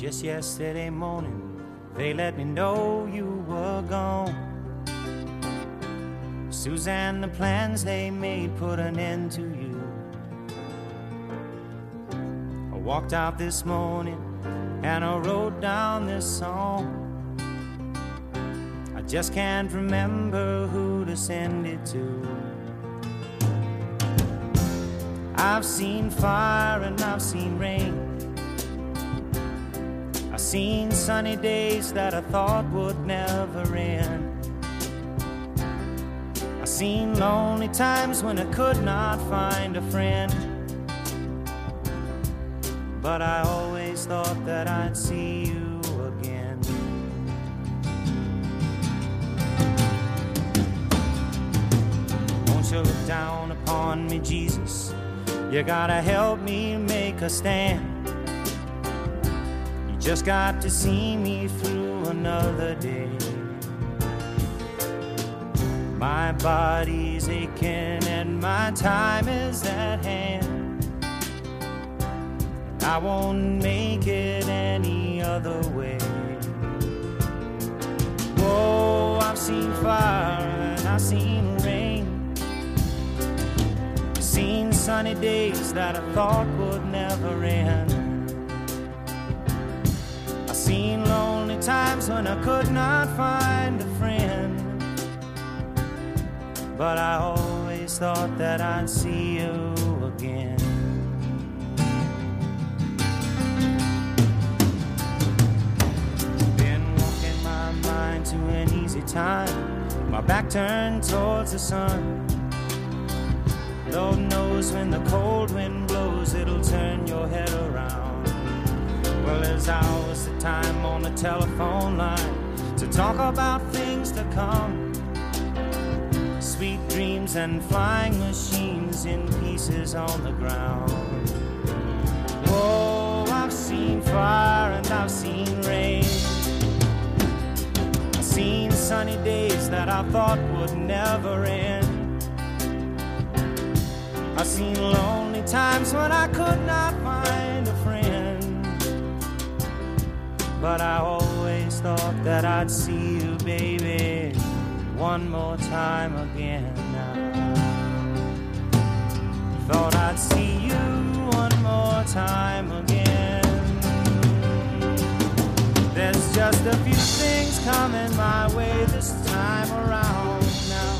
Just yesterday morning, they let me know you were gone. Suzanne, the plans they made put an end to you. I walked out this morning and I wrote down this song. I just can't remember who to send it to. I've seen fire and I've seen rain. I've seen sunny days that I thought would never end. I've seen lonely times when I could not find a friend. But I always thought that I'd see you again. Won't you look down upon me, Jesus? You gotta help me make a stand. You just got to see me through another day. My body's aching and my time is at hand. I won't make it any other way. Whoa, I've seen fire and I've seen rain. Seen sunny days that I thought would never end. I've seen lonely times when I could not find a friend. But I always thought that I'd see you again. Been walking my mind to an easy time, my back turned towards the sun. Lord knows when the cold wind blows, it'll turn your head around. Well, there's hours of time on the telephone line to talk about things to come. Sweet dreams and flying machines in pieces on the ground. Whoa, I've seen fire and I've seen rain. I've seen sunny days that I thought would never end. I've seen lonely times when I could not find a friend. But I always thought that I'd see you, baby, one more time again now. Thought I'd see you one more time again. There's just a few things coming my way this time around now.